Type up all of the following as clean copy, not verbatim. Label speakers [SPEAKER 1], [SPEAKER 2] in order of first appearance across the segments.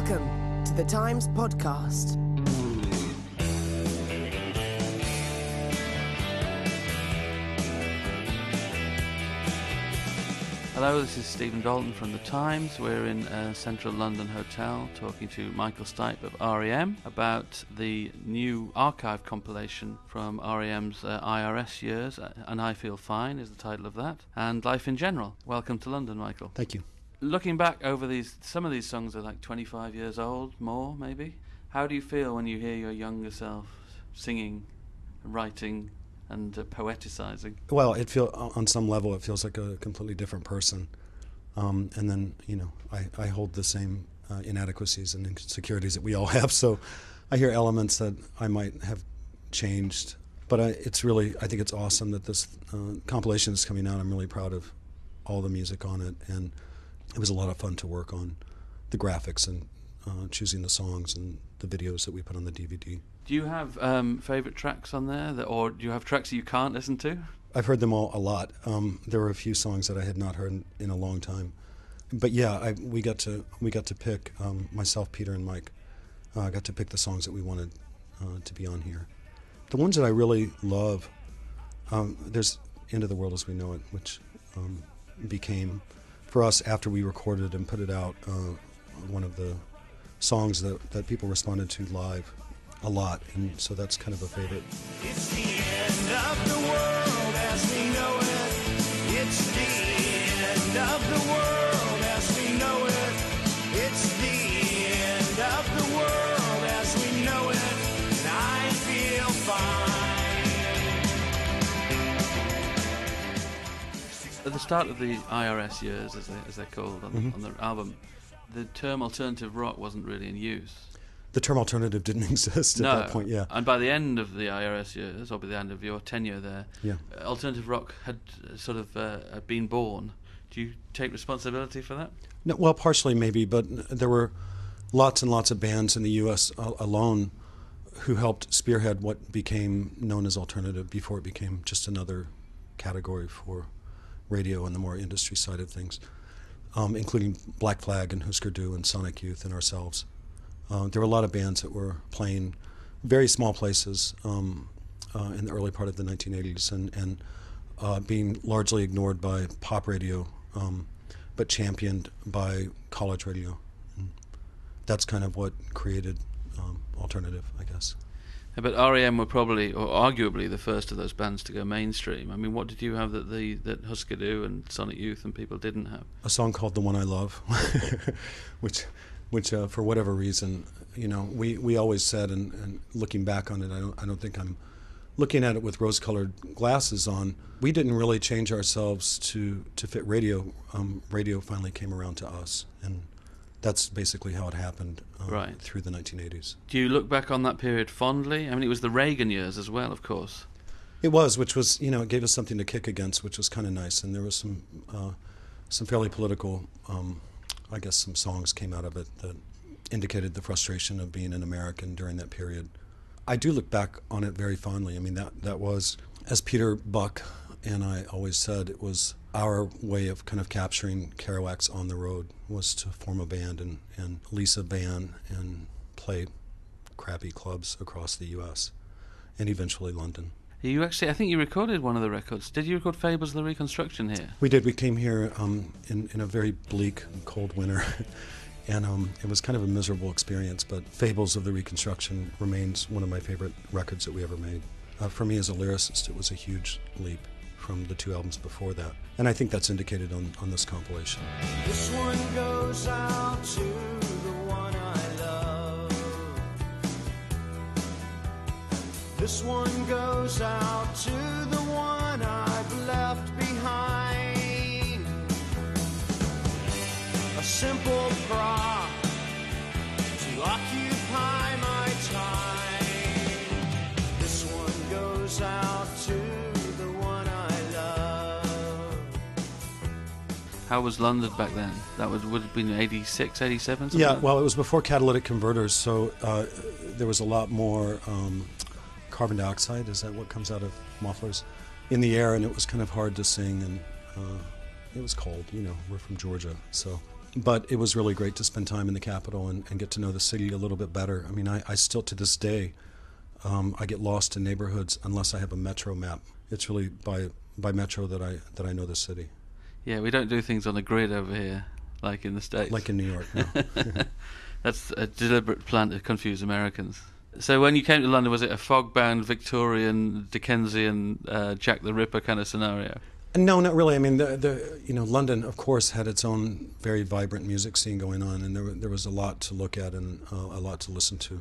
[SPEAKER 1] Welcome to the Times podcast.
[SPEAKER 2] Hello, this is Stephen Dalton from The Times. We're in a central London hotel talking to Michael Stipe of R.E.M. about the new archive compilation from R.E.M.'s IRS years, And I Feel Fine is the title of that, and Life in General. Welcome to London, Michael.
[SPEAKER 3] Thank you.
[SPEAKER 2] Looking back over some of these songs are like 25 years old, more maybe. How do you feel when you hear your younger self singing, writing, and poeticizing?
[SPEAKER 3] Well, on some level it feels like a completely different person, and then I hold the same inadequacies and insecurities that we all have. So I hear elements that I might have changed, but I think it's awesome that this compilation is coming out. I'm really proud of all the music on it, and it was a lot of fun to work on the graphics and choosing the songs and the videos that we put on the DVD.
[SPEAKER 2] Do you have favourite tracks on there, or do you have tracks that you can't listen to?
[SPEAKER 3] I've heard them all a lot. There were a few songs that I had not heard in a long time, but yeah, we got to pick, myself, Peter, and Mike got to pick the songs that we wanted to be on here. The ones that I really love, there's "End of the World as We Know It," which became, for us after we recorded and put it out, one of the songs that people responded to live a lot, and so that's kind of a favorite.
[SPEAKER 4] It's the end of the world as we know it. It's the end of the world as we know it. It's the end of the world as we know it. And I feel fine.
[SPEAKER 2] At the start of the IRS years, as they're called on the album, the term alternative rock wasn't really in use.
[SPEAKER 3] The term alternative didn't exist at that point, yeah.
[SPEAKER 2] And by the end of the IRS years, or by the end of your tenure there, alternative rock had sort of been born. Do you take responsibility for that?
[SPEAKER 3] No, well, partially maybe, but there were lots and lots of bands in the U.S. alone who helped spearhead what became known as alternative before it became just another category for radio and the more industry side of things, including Black Flag and Husker Du and Sonic Youth and ourselves. There were a lot of bands that were playing very small places in the early part of the 1980s and being largely ignored by pop radio, but championed by college radio. And that's kind of what created alternative, I guess.
[SPEAKER 2] Yeah, but R.E.M. were probably, or arguably, the first of those bands to go mainstream. I mean, what did you have that Husker Du and Sonic Youth and people didn't have?
[SPEAKER 3] A song called "The One I Love," which for whatever reason, we always said, and looking back on it, I don't think I'm looking at it with rose-colored glasses on. We didn't really change ourselves to fit radio. Radio finally came around to us, and that's basically how it happened through the 1980s. Do
[SPEAKER 2] you look back on that period fondly? I mean, it was the Reagan years as well, of course.
[SPEAKER 3] It was, which was, it gave us something to kick against, which was kind of nice, and there was some fairly political. I guess some songs came out of it that indicated the frustration of being an American during that period. I do look back on it very fondly. I mean, that was, as Peter Buck and I always said, it was our way of kind of capturing Kerouac's On the Road, was to form a band and lease a van and play crappy clubs across the U.S. and eventually London.
[SPEAKER 2] You actually, I think you recorded one of the records. Did you record Fables of the Reconstruction here?
[SPEAKER 3] We did. We came here in a very bleak and cold winter, and it was kind of a miserable experience, but Fables of the Reconstruction remains one of my favorite records that we ever made. For me as a lyricist, it was a huge leap from the two albums before that, and I think that's indicated on this compilation.
[SPEAKER 4] This one goes out to the one I love. This one goes out to the one I've left behind. A simple prop to occupy my time. This one goes out to the one I love.
[SPEAKER 2] How was London back then? That would have been 86, 87?
[SPEAKER 3] Yeah, well, it was before catalytic converters, so there was a lot more carbon dioxide, is that what comes out of mufflers, in the air, and it was kind of hard to sing, and it was cold. We're from Georgia, so But it was really great to spend time in the capital and get to know the city a little bit better. I mean, I still, to this day, I get lost in neighborhoods unless I have a metro map. It's really by metro that I know the city.
[SPEAKER 2] Yeah, we don't do things on a grid over here, like in the States.
[SPEAKER 3] Like in New York, no.
[SPEAKER 2] That's a deliberate plan to confuse Americans. So when you came to London, was it a fog-bound Victorian, Dickensian, Jack the Ripper kind of scenario?
[SPEAKER 3] No, not really. I mean, London, of course, had its own very vibrant music scene going on, and there was a lot to look at and a lot to listen to.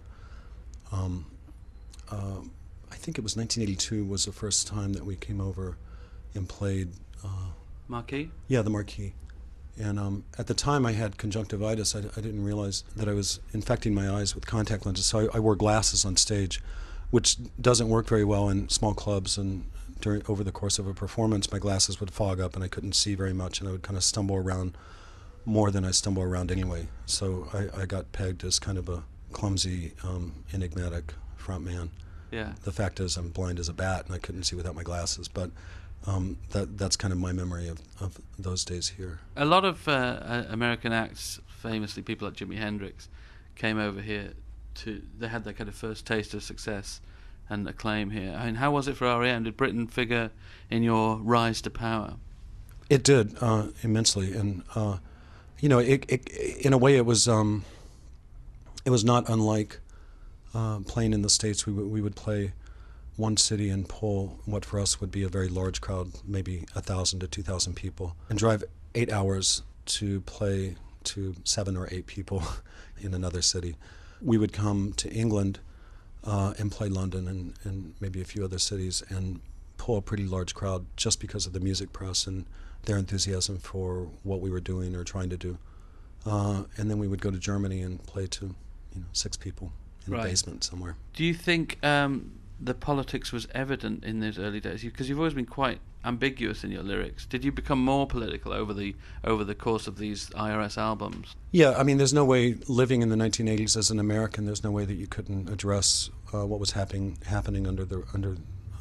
[SPEAKER 3] I think it was 1982 was the first time that we came over and played.
[SPEAKER 2] Marquee?
[SPEAKER 3] Yeah, the Marquee. And at the time I had conjunctivitis. I didn't realize that I was infecting my eyes with contact lenses, so I wore glasses on stage, which doesn't work very well in small clubs. And over the course of a performance, my glasses would fog up and I couldn't see very much, and I would kind of stumble around more than I stumble around anyway. So I got pegged as kind of a clumsy, enigmatic front man.
[SPEAKER 2] Yeah.
[SPEAKER 3] The fact is I'm blind as a bat and I couldn't see without my glasses, but that's kind of my memory of those days here. A
[SPEAKER 2] lot of American acts, famously people like Jimi Hendrix, came over here they had their kind of first taste of success and acclaim here. I mean, how was it for R.E.M.? Did Britain figure in your rise to power?
[SPEAKER 3] It did, immensely, and it in a way it was not unlike playing in the States. We would play one city and pull what for us would be a very large crowd, maybe 1,000 to 2,000 people, and drive 8 hours to play to 7 or 8 people in another city. We would come to England and play London and maybe a few other cities and pull a pretty large crowd just because of the music press and their enthusiasm for what we were doing or trying to do. And then we would go to Germany and play to 6 people in a basement somewhere. Do
[SPEAKER 2] you think the politics was evident in those early days? Because you've always been quite ambiguous in your lyrics. Did you become more political over the course of these IRS albums? Yeah, I mean, there's no way, living in the 1980s as an American, there's no way that you couldn't address what was happening under the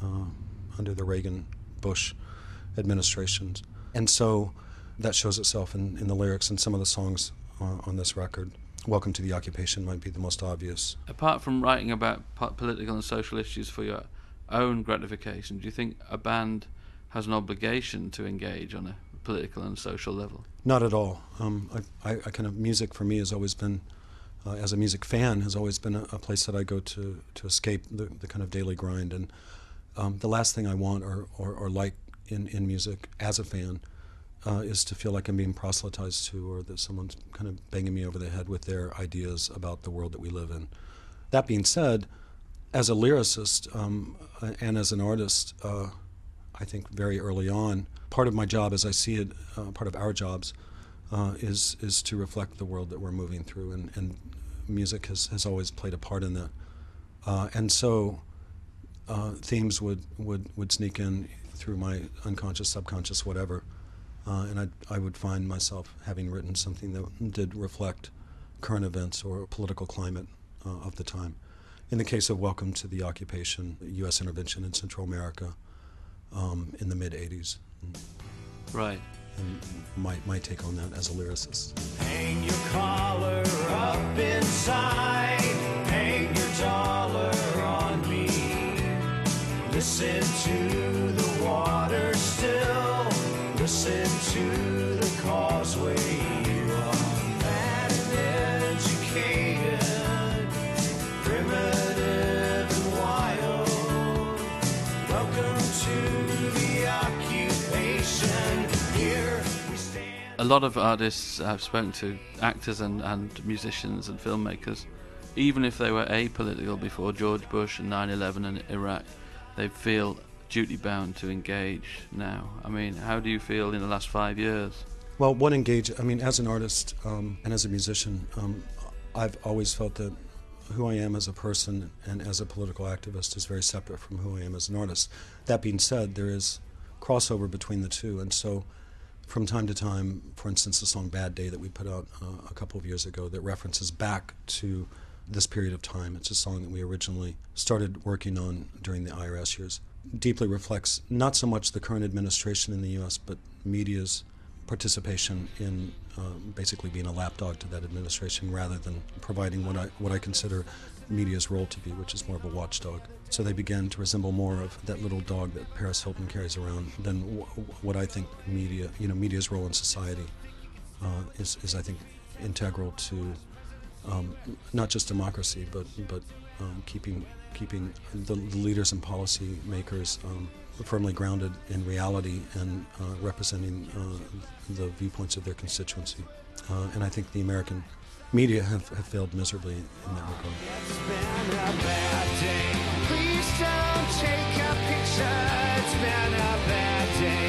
[SPEAKER 2] Reagan-Bush administrations. And so that shows itself in the lyrics and some of the songs on this record. Welcome to the Occupation might be the most obvious. Apart from writing about political and social issues for your own gratification, do you think a band has an obligation to engage on a political and social level? Not at all. I kind of, music for me has always been, as a music fan, has always been a place that I go to escape the kind of daily grind. And the last thing I want or like in music as a fan is to feel like I'm being proselytized to, or that someone's kind of banging me over the head with their ideas about the world that we live in. That being said, as a lyricist and as an artist, I think very early on, part of my job, as I see it, part of our jobs, is to reflect the world that we're moving through, and music has always played a part in that. And so themes would sneak in through my unconscious, subconscious, whatever. And I would find myself having written something that did reflect current events or political climate of the time. In the case of Welcome to the Occupation, U.S. intervention in Central America in the mid-'80s. Right. And my take on that as a lyricist. Hang your collar up inside, hang your dollar on me. Listen to the water still. Listen to the causeway you are. Bad and educated, primitive and wild. Welcome to the occupation. Here we stand. A lot of artists I've spoken to, actors and musicians and filmmakers, even if they were apolitical before George Bush and 9/11 and Iraq, they feel duty-bound to engage now. I mean, how do you feel in the last 5 years? Well, as an artist and as a musician, I've always felt that who I am as a person and as a political activist is very separate from who I am as an artist. That being said, there is crossover between the two, and so from time to time, for instance, the song Bad Day that we put out a couple of years ago that references back to this period of time. It's a song that we originally started working on during the IRS years. Deeply reflects not so much the current administration in the U.S., but media's participation in
[SPEAKER 3] basically being a lapdog to that administration rather than providing what I consider media's role to be, which is more of a watchdog. So they began to resemble more of that little dog that Paris Hilton carries around than what I think media's role in society is I think integral to not just democracy, but keeping the leaders and policy makers firmly grounded in reality and representing the viewpoints of their constituency. And I think the American media have failed miserably in that regard.
[SPEAKER 4] It's been a bad day. Please don't take a picture. It's been a bad day.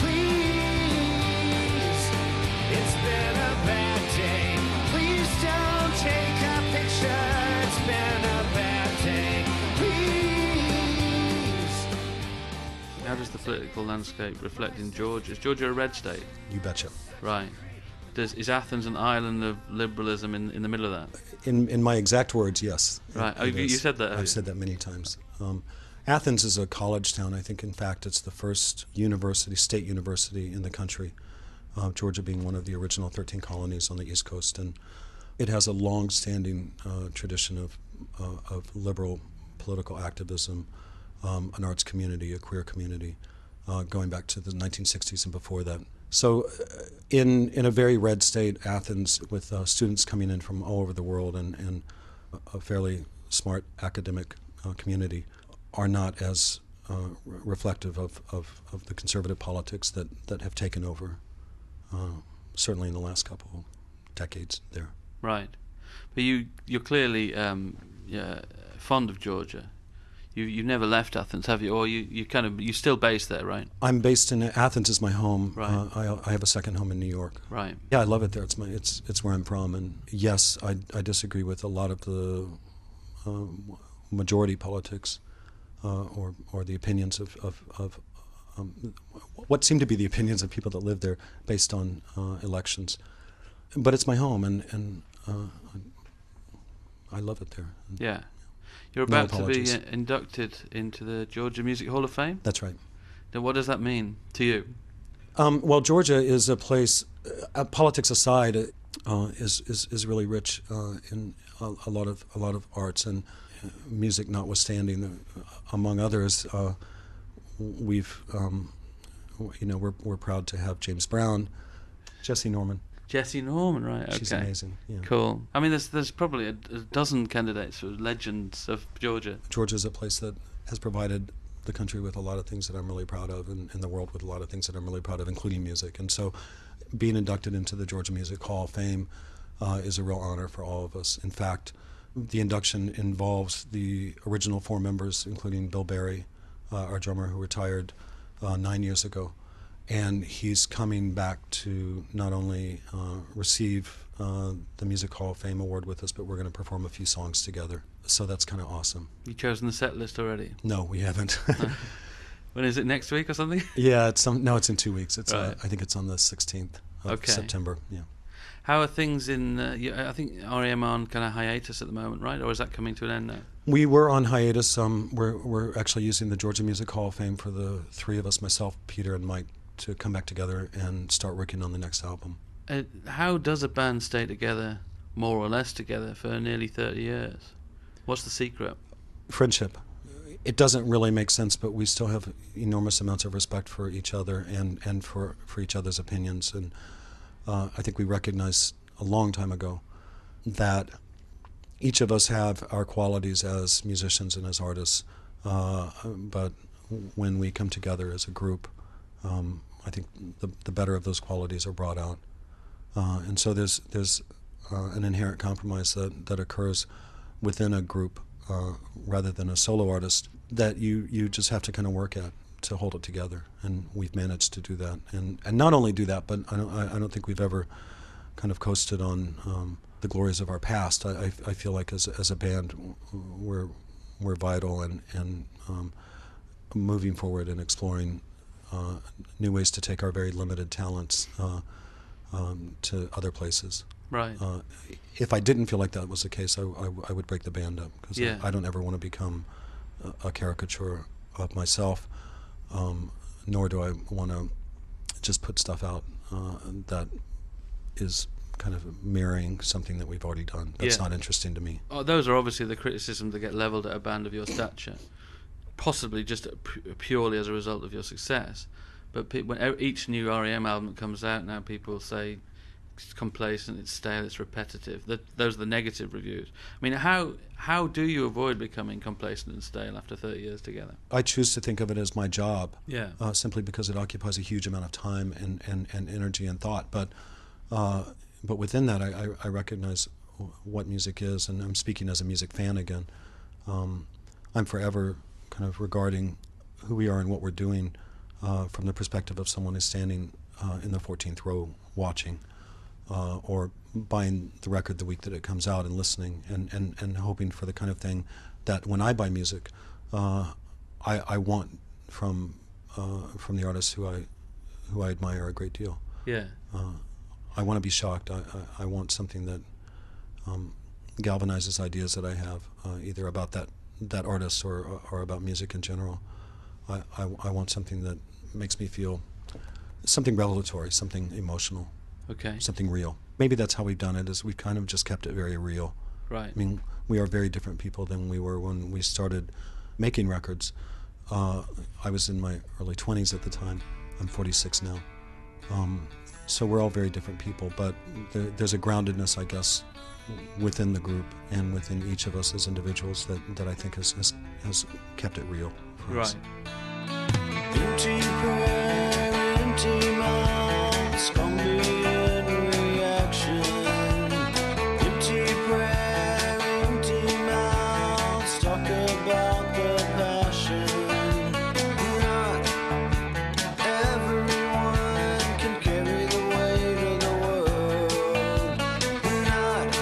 [SPEAKER 4] Please. It's been a bad day. Please don't take a picture. It's been a bad day. Please.
[SPEAKER 2] How does the political landscape reflect in Georgia? Is Georgia a red state?
[SPEAKER 3] You betcha.
[SPEAKER 2] Right. Is Athens an island of liberalism in the middle of that?
[SPEAKER 3] In my exact words, yes.
[SPEAKER 2] Right. Oh, you said that.
[SPEAKER 3] I've said that many times. Athens is a college town. I think, in fact, it's the first state university in the country, Georgia being one of the original 13 colonies on the East Coast. And it has a long-standing tradition of liberal political activism, an arts community, a queer community, going back to the 1960s and before that. So in a very red state, Athens, with students coming in from all over the world and a fairly smart academic community, are not as reflective of the conservative politics that have taken over, certainly in the last couple decades there.
[SPEAKER 2] Right. But you're clearly fond of Georgia. You've never left Athens, have you? Or you're still based there, right?
[SPEAKER 3] I'm based in Athens is my home.
[SPEAKER 2] Right.
[SPEAKER 3] I have a second home in New York.
[SPEAKER 2] Right.
[SPEAKER 3] Yeah, I love it there. It's where I'm from. And yes, I disagree with a lot of the majority politics or the opinions of what seem to be the opinions of people that live there based on elections. But it's my home, and I love it there.
[SPEAKER 2] Yeah. You're about to be inducted into the Georgia Music Hall of Fame?
[SPEAKER 3] That's right.
[SPEAKER 2] Now, what does that mean to you?
[SPEAKER 3] Well, Georgia is a place, politics aside, is really rich in a lot of arts and music notwithstanding. Among others, we're proud to have James Brown, Jesse Norman.
[SPEAKER 2] Jesse Norman, right? Okay.
[SPEAKER 3] She's amazing. Yeah.
[SPEAKER 2] Cool. I mean, there's probably a dozen candidates for legends of Georgia.
[SPEAKER 3] Georgia's a place that has provided the country with a lot of things that I'm really proud of, and the world with a lot of things that I'm really proud of, including music. And so, being inducted into the Georgia Music Hall of Fame is a real honor for all of us. In fact, the induction involves the original 4 members, including Bill Berry, our drummer who retired 9 years ago. And he's coming back to not only receive the Music Hall of Fame award with us, but we're going to perform a few songs together. So that's kind of awesome.
[SPEAKER 2] You chosen the set list already?
[SPEAKER 3] No, we haven't.
[SPEAKER 2] When is it, next week or something?
[SPEAKER 3] Yeah, it's in 2 weeks. It's
[SPEAKER 2] right.
[SPEAKER 3] I think it's on the 16th of September. Yeah.
[SPEAKER 2] How are things in? I think REM are on kind of hiatus at the moment, right? Or is that coming to an end now?
[SPEAKER 3] We were on hiatus. We're actually using the Georgia Music Hall of Fame for the 3 of us, myself, Peter, and Mike, to come back together and start working on the next album.
[SPEAKER 2] How does a band stay together, more or less together, for nearly 30 years? What's the secret?
[SPEAKER 3] Friendship. It doesn't really make sense, but we still have enormous amounts of respect for each other and for each other's opinions. And I think we recognized a long time ago that each of us have our qualities as musicians and as artists, but when we come together as a group, I think the better of those qualities are brought out, and so there's an inherent compromise that occurs within a group rather than a solo artist that you just have to kind of work at to hold it together, and we've managed to do that, and not only do that, but I don't think we've ever kind of coasted on the glories of our past. I feel like as a band we're vital and moving forward and exploring new ways to take our very limited talents to other places.
[SPEAKER 2] Right.
[SPEAKER 3] If I didn't feel like that was the case, I would break the band up, because
[SPEAKER 2] yeah.
[SPEAKER 3] I don't ever want to become a caricature of myself, nor do I want to just put stuff out that is kind of mirroring something that we've already done. That's
[SPEAKER 2] Yeah.
[SPEAKER 3] not interesting to me.
[SPEAKER 2] Oh, those are obviously the criticisms that get levelled at a band of your stature, possibly just purely as a result of your success. But when each new REM album comes out now, people say it's complacent, it's stale, it's repetitive. Those are the negative reviews. I mean, how do you avoid becoming complacent and stale after 30 years together?
[SPEAKER 3] I choose to think of it as my job,
[SPEAKER 2] Yeah.
[SPEAKER 3] simply because it occupies a huge amount of time and energy and thought. But within that, I recognize what music is, and I'm speaking as a music fan again. I'm forever kind of regarding who we are and what we're doing from the perspective of someone who's standing in the 14th row watching, or buying the record the week that it comes out and listening and hoping for the kind of thing that when I buy music, I want from the artists who I admire a great deal.
[SPEAKER 2] Yeah.
[SPEAKER 3] I want to be shocked. I want something that galvanizes ideas that I have, either about that artist or about music in general. I want something that makes me feel something revelatory, something emotional,
[SPEAKER 2] Okay.
[SPEAKER 3] something real. Maybe that's how we've done it, is we've kind of just kept it very real.
[SPEAKER 2] Right.
[SPEAKER 3] I mean, we are very different people than we were when we started making records. I was in my early 20s at the time. I'm 46 now. So we're all very different people, but there's a groundedness, I guess, within the group and within each of us as individuals that I think has kept it real for us.
[SPEAKER 2] Right.
[SPEAKER 4] Empty prayer, empty mouths, convenient reaction. Empty prayer, empty mouths, talk about the passion. Not everyone can carry the weight of the world. Not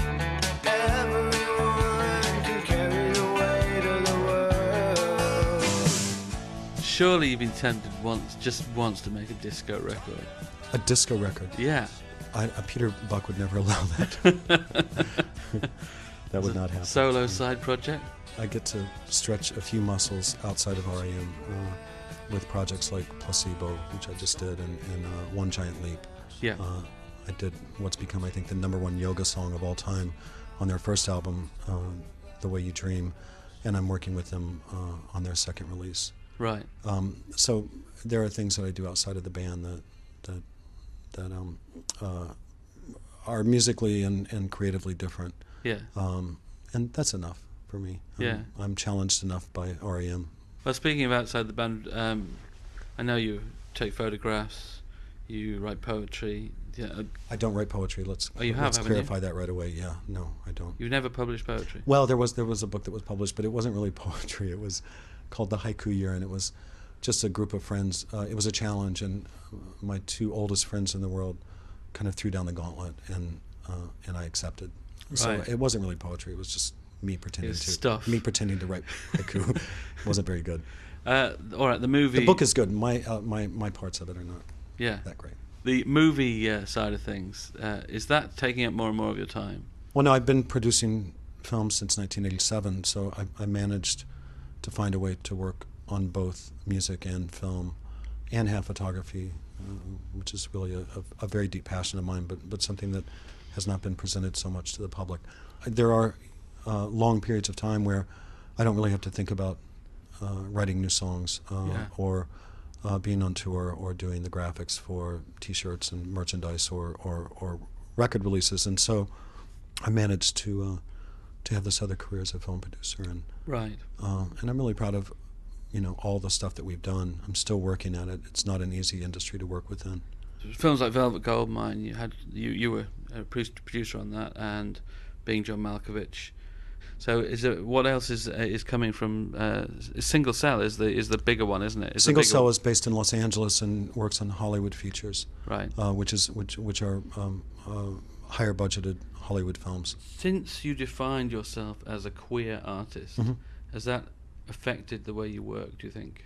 [SPEAKER 4] everyone can carry the weight of the world.
[SPEAKER 2] Surely you've been tempted just once to make a disco record.
[SPEAKER 3] A disco record.
[SPEAKER 2] Yeah.
[SPEAKER 3] Peter Buck would never allow that. That would not happen.
[SPEAKER 2] Solo side project?
[SPEAKER 3] I get to stretch a few muscles outside of REM with projects like Placebo, which I just did, and One Giant Leap.
[SPEAKER 2] Yeah.
[SPEAKER 3] I did what's become, I think, the #1 yoga song of all time on their first album, The Way You Dream, and I'm working with them on their second release.
[SPEAKER 2] Right.
[SPEAKER 3] So there are things that I do outside of the band that are musically and creatively different.
[SPEAKER 2] Yeah.
[SPEAKER 3] And that's enough for me.
[SPEAKER 2] Yeah.
[SPEAKER 3] I'm challenged enough by REM.
[SPEAKER 2] Well, speaking of outside the band, I know you take photographs, you write poetry. Yeah.
[SPEAKER 3] I don't write poetry. Let's clarify that right away. Yeah, no, I don't.
[SPEAKER 2] You've never published poetry?
[SPEAKER 3] Well, there was a book that was published, but it wasn't really poetry. It was called The Haiku Year, and it was just a group of friends. It was a challenge, and my two oldest friends in the world kind of threw down the gauntlet, and I accepted. So
[SPEAKER 2] Right.
[SPEAKER 3] it wasn't really poetry. It was just me pretending to write haiku. It wasn't very good.
[SPEAKER 2] All right, the movie.
[SPEAKER 3] The book is good. My parts of it are not that great.
[SPEAKER 2] The movie side of things, is that taking up more and more of your time?
[SPEAKER 3] Well, no, I've been producing films since 1987, so I managed to find a way to work on both music and film, and have photography, which is really a very deep passion of mine, but something that has not been presented so much to the public. There are long periods of time where I don't really have to think about writing new songs or being on tour or doing the graphics for T-shirts and merchandise or record releases, and so I managed to have this other career as a film producer, and
[SPEAKER 2] Right.
[SPEAKER 3] and I'm really proud of all the stuff that we've done. I'm still working at it. It's not an easy industry to work within.
[SPEAKER 2] Films like Velvet Goldmine, you were a producer on that, and Being John Malkovich. So what else is coming from Single Cell is the bigger one, isn't it?
[SPEAKER 3] Single Cell is based in Los Angeles and works on Hollywood features,
[SPEAKER 2] right?
[SPEAKER 3] Which are higher budgeted Hollywood films.
[SPEAKER 2] Since you defined yourself as a queer artist, has that affected the way you work, do you think?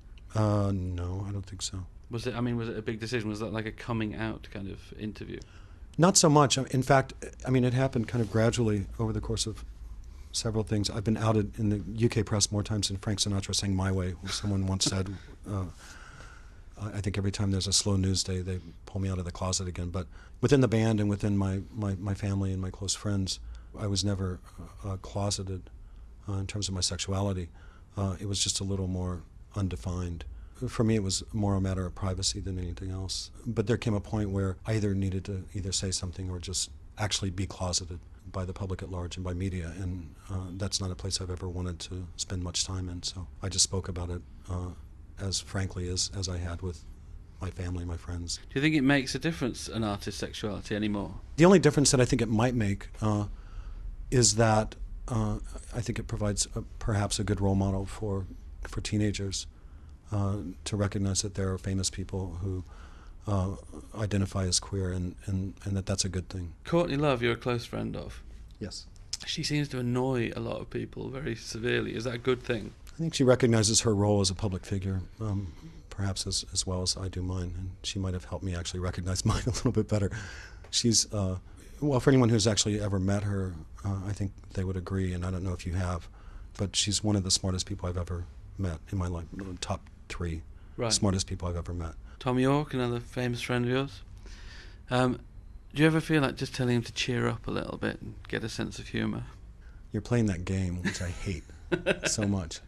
[SPEAKER 3] No, I don't think so.
[SPEAKER 2] Was it a big decision? Was that like a coming out kind of interview?
[SPEAKER 3] Not so much. In fact, it happened kind of gradually over the course of several things. I've been outed in the UK press more times than Frank Sinatra sang My Way. Someone once said, I think every time there's a slow news day, they pull me out of the closet again. But within the band and within my family and my close friends, I was never closeted in terms of my sexuality. It was just a little more undefined. For me, it was more a matter of privacy than anything else. But there came a point where I either needed to either say something or just actually be closeted by the public at large and by media, and that's not a place I've ever wanted to spend much time in. So I just spoke about it as frankly as I had with my family, my friends.
[SPEAKER 2] Do you think it makes a difference, an artist's sexuality, anymore?
[SPEAKER 3] The only difference that I think it might make is that I think it provides perhaps a good role model for teenagers to recognize that there are famous people who identify as queer, and that's a good thing.
[SPEAKER 2] Courtney Love, you're a close friend of.
[SPEAKER 3] Yes.
[SPEAKER 2] She seems to annoy a lot of people very severely. Is that a good thing?
[SPEAKER 3] I think she recognizes her role as a public figure, perhaps as well as I do mine, and she might have helped me actually recognize mine a little bit better. She's, well, for anyone who's actually ever met her, I think they would agree, and I don't know if you have, but she's one of the smartest people I've ever met in my life, top 3 smartest people I've ever met.
[SPEAKER 2] Tom York, another famous friend of yours. Do you ever feel like just telling him to cheer up a little bit and get a sense of humour?
[SPEAKER 3] You're playing that game, which I hate so much,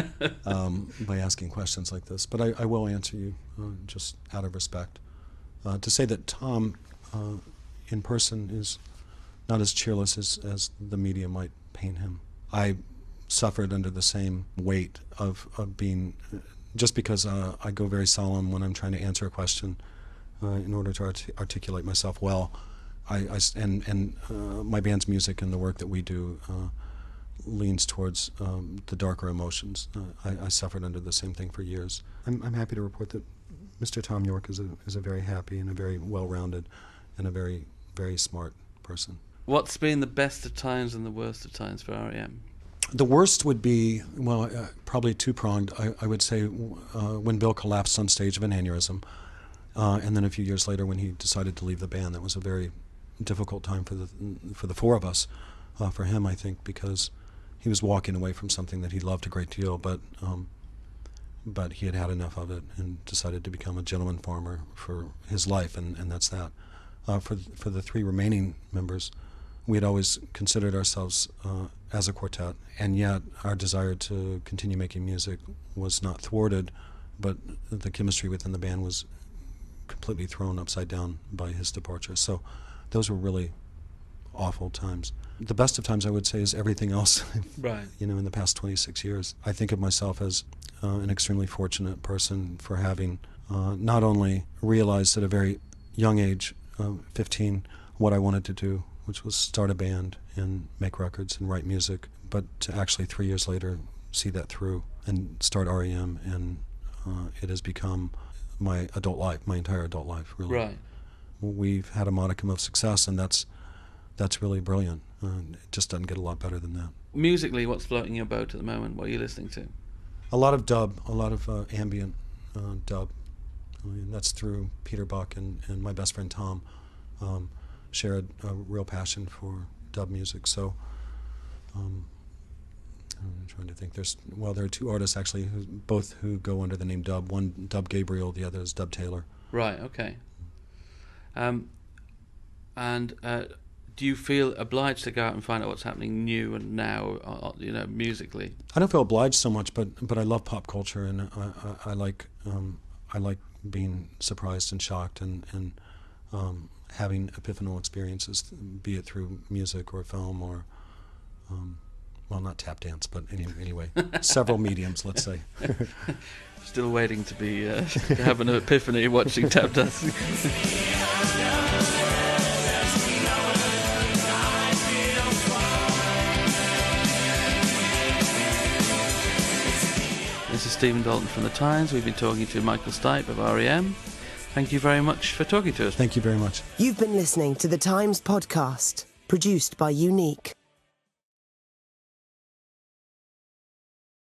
[SPEAKER 3] by asking questions like this. But I will answer you just out of respect. To say that Tom in person is not as cheerless as the media might paint him. I suffered under the same weight of being, just because I go very solemn when I'm trying to answer a question in order to articulate myself well. And my band's music and the work that we do leans towards the darker emotions. I suffered under the same thing for years. I'm happy to report that Mr. Tom York is a very happy and a very well-rounded and a very, very smart person.
[SPEAKER 2] What's been the best of times and the worst of times for R.E.M.?
[SPEAKER 3] The worst would be, well, probably two-pronged. I would say when Bill collapsed on stage of an aneurysm, and then a few years later when he decided to leave the band. That was a very difficult time for the 4 of us. For him, I think, because he was walking away from something that he loved a great deal, but he had had enough of it and decided to become a gentleman farmer for his life, and that's that. For the 3 remaining members, we had always considered ourselves as a quartet, and yet our desire to continue making music was not thwarted, but the chemistry within the band was completely thrown upside down by his departure. So those were really awful times. The best of times, I would say, is everything else.
[SPEAKER 2] Right.
[SPEAKER 3] In the past 26 years. I think of myself as an extremely fortunate person for having not only realized at a very young age, 15, what I wanted to do, which was start a band and make records and write music, but to actually 3 years later see that through and start R.E.M., and it has become my adult life, my entire adult life, really.
[SPEAKER 2] Right.
[SPEAKER 3] We've had a modicum of success, and that's really brilliant. It just doesn't get a lot better than that.
[SPEAKER 2] Musically, what's floating your boat at the moment? What are you listening to?
[SPEAKER 3] A lot of dub, a lot of ambient dub. And that's through Peter Buck and my best friend Tom. Shared a real passion for dub music. So I'm trying to think. There are 2 artists actually who go under the name Dub. One Dub Gabriel, the other is Dub Taylor. Right.
[SPEAKER 2] Okay. And do you feel obliged to go out and find out what's happening new and now, musically?
[SPEAKER 3] I don't feel obliged so much, but I love pop culture, and I like being surprised and shocked and having epiphanal experiences, be it through music or film or, well, not tap dance, but anyway, several mediums, let's say.
[SPEAKER 2] Still waiting to be to have an epiphany watching tap dance. This is Stephen Dalton from The Times. We've been talking to Michael Stipe of R.E.M. Thank you very much for talking to us.
[SPEAKER 3] Thank you very much.
[SPEAKER 1] You've been listening to The Times podcast, produced by Unique.